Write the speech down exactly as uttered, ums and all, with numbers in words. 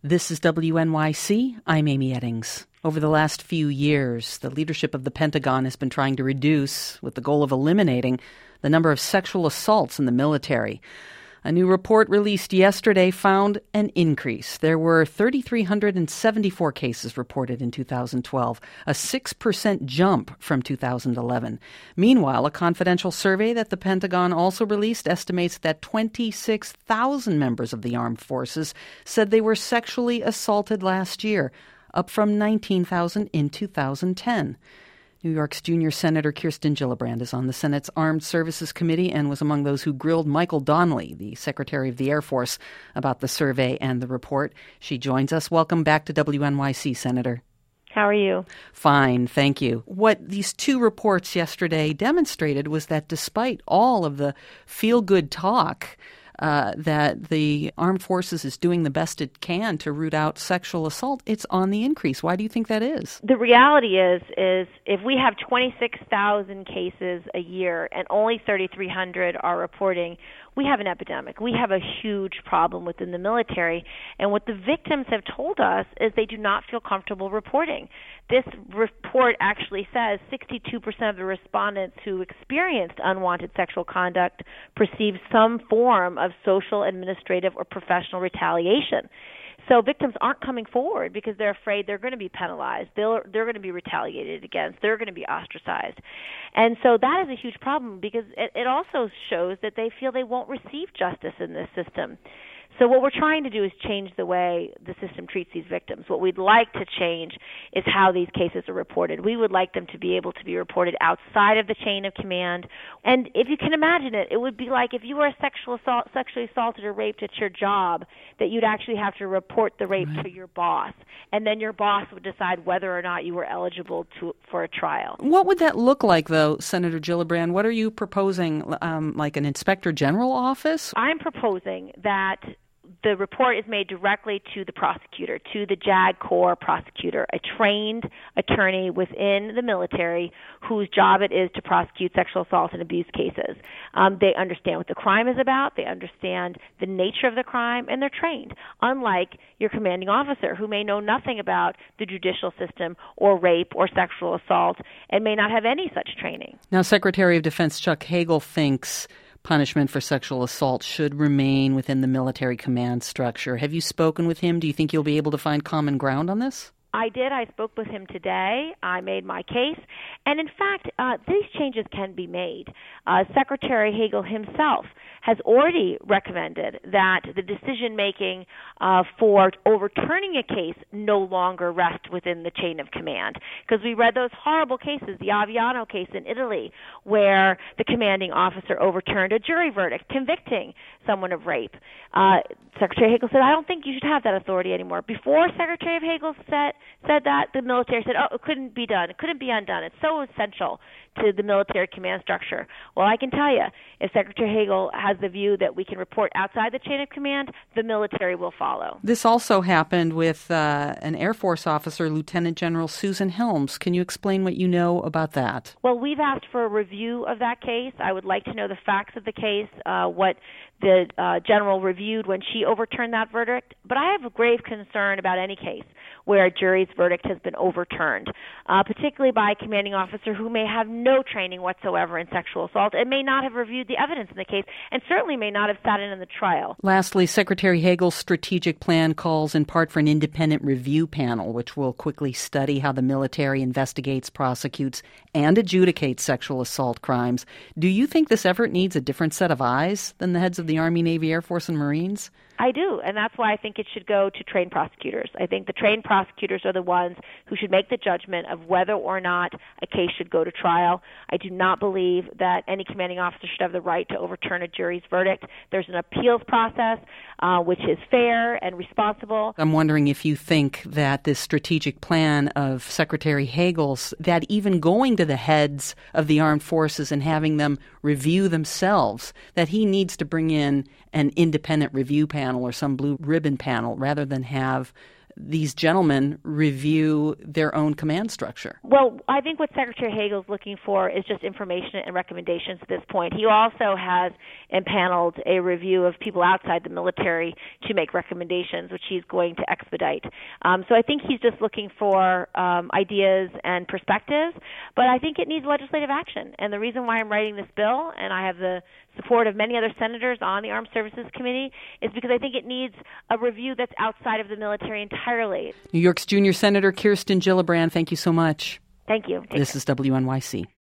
This is W N Y C. I'm Amy Eddings. Over the last few years, the leadership of the Pentagon has been trying to reduce, with the goal of eliminating, the number of sexual assaults in the military. A new report released yesterday found an increase. There were three thousand three hundred seventy-four cases reported in two thousand twelve, a six percent jump from two thousand eleven. Meanwhile, a confidential survey that the Pentagon also released estimates that twenty-six thousand members of the armed forces said they were sexually assaulted last year, up from nineteen thousand in two thousand ten. New York's junior Senator Kirsten Gillibrand is on the Senate's Armed Services Committee and was among those who grilled Michael Donnelly, the Secretary of the Air Force, about the survey and the report. She joins us. Welcome back to W N Y C, Senator. How are you? Fine, thank you. What these two reports yesterday demonstrated was that despite all of the feel-good talk, Uh, that the armed forces is doing the best it can to root out sexual assault, it's on the increase. Why do you think that is? The reality is, is if we have twenty-six thousand cases a year and only three thousand three hundred are reporting, we have an epidemic. We have a huge problem within the military. And what the victims have told us is they do not feel comfortable reporting. This report actually says sixty-two percent of the respondents who experienced unwanted sexual conduct perceived some form of social, administrative, or professional retaliation. So victims aren't coming forward because they're afraid they're going to be penalized. They're, they're going to be retaliated against. They're going to be ostracized. And so that is a huge problem because it, it also shows that they feel they won't receive justice in this system. So what we're trying to do is change the way the system treats these victims. What we'd like to change is how these cases are reported. We would like them to be able to be reported outside of the chain of command. And if you can imagine it, it would be like if you were sexual assault, sexually assaulted or raped at your job, that you'd actually have to report the rape right. to your boss. And then your boss would decide whether or not you were eligible to, for a trial. What would that look like, though, Senator Gillibrand? What are you proposing, um, like an inspector general office? I'm proposing that the report is made directly to the prosecutor, to the JAG Corps prosecutor, a trained attorney within the military whose job it is to prosecute sexual assault and abuse cases. Um, they understand what the crime is about, they understand the nature of the crime, and they're trained, unlike your commanding officer who may know nothing about the judicial system or rape or sexual assault and may not have any such training. Now, Secretary of Defense Chuck Hagel thinks punishment for sexual assault should remain within the military command structure. Have you spoken with him? Do you think you'll be able to find common ground on this? I did. I spoke with him today. I made my case. And in fact, uh, these changes can be made. Uh, Secretary Hagel himself has already recommended that the decision-making uh, for overturning a case no longer rest within the chain of command. Because we read those horrible cases, the Aviano case in Italy, where the commanding officer overturned a jury verdict convicting someone of rape. Uh, Secretary Hagel said, I don't think you should have that authority anymore. Before Secretary Hagel said, said that, the military said, oh, it couldn't be done. It couldn't be undone. It's so essential to the military command structure. Well, I can tell you, if Secretary Hagel has the view that we can report outside the chain of command, the military will follow. This also happened with uh, an Air Force officer, Lieutenant General Susan Helms. Can you explain what you know about that? Well, we've asked for a review of that case. I would like to know the facts of the case, uh, what the uh, general reviewed when she overturned that verdict. But I have a grave concern about any case where a jury's verdict has been overturned, uh, particularly by a commanding officer who may have no training whatsoever in sexual assault and may not have reviewed the evidence in the case and certainly may not have sat in on the trial. Lastly, Secretary Hagel's strategic plan calls in part for an independent review panel, which will quickly study how the military investigates, prosecutes, and adjudicates sexual assault crimes. Do you think this effort needs a different set of eyes than the heads of the Army, Navy, Air Force, and Marines? I do, and that's why I think it should go to trained prosecutors. I think the trained prosecutors are the ones who should make the judgment of whether or not a case should go to trial. I do not believe that any commanding officer should have the right to overturn a jury's verdict. There's an appeals process uh, which is fair and responsible. I'm wondering if you think that this strategic plan of Secretary Hagel's, that even going to the heads of the armed forces and having them review themselves, that he needs to bring in an independent review panel or some blue ribbon panel rather than have these gentlemen review their own command structure? Well, I think what Secretary Hagel is looking for is just information and recommendations at this point. He also has impaneled a review of people outside the military to make recommendations, which he's going to expedite. Um, so I think he's just looking for um, ideas and perspectives, but I think it needs legislative action. And the reason why I'm writing this bill, and I have the support of many other senators on the Armed Services Committee, is because I think it needs a review that's outside of the military entirely. New York's junior Senator Kirsten Gillibrand, thank you so much. Thank you. Take this care. is W N Y C.